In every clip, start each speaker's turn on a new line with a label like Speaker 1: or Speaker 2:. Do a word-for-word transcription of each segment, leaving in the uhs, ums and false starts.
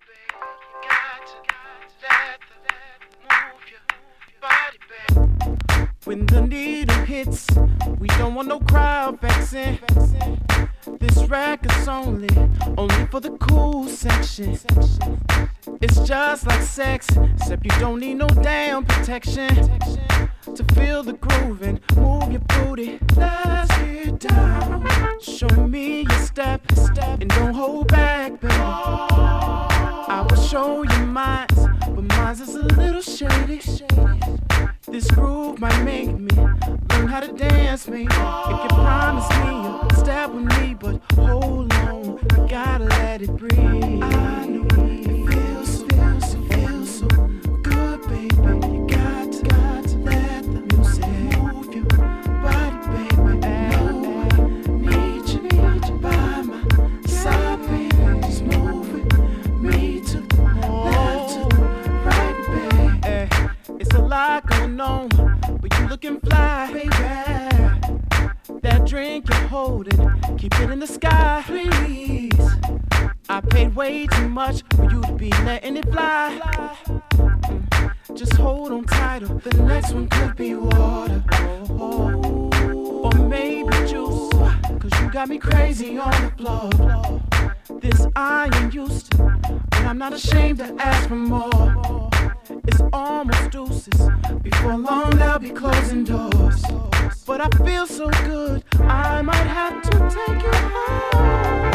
Speaker 1: When the needle hits, we don't want no crowd vexing. This record's only, only for the cool section. It's just like sex, except you don't need no damn protection. To feel the groove and move your booty, let's get down. Show me your step, step, and don't hold back, baby. I will show you mine, but mine's is a little shady. This groove might make me learn how to dance, me. If you promise me you'll step with me, but hold on, you gotta let it breathe. I know it feels so, feels so, feels so good, baby. You got to, got to let the music move your body, baby. No, I need you, need you by my side, baby. Just move with me to the left, to the right, baby. It's a lot going on, but you looking fly, baby. That drink you're holding, keep it in the sky, please. I paid way too much for you to be letting it fly. Mm. Just hold on tighter, the next one could be water. Oh, or maybe juice, cause you got me crazy on the floor. This I am used to, but I'm not ashamed to ask for more. It's almost deuces, before long they'll be closing doors. But I feel so good, I might have to take you home.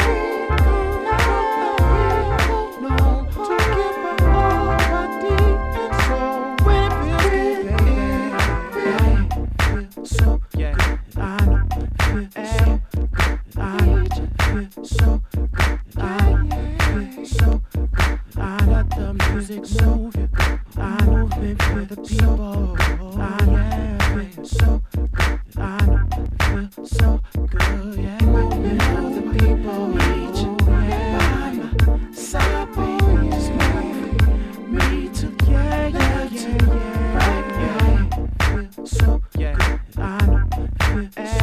Speaker 1: No, to give my all body and soul. When it feels good, baby, feel so good. I know, feel so good. I know, feel so good. I know, feel so good. I let the music move you. I move it for the people. I know, feel so good.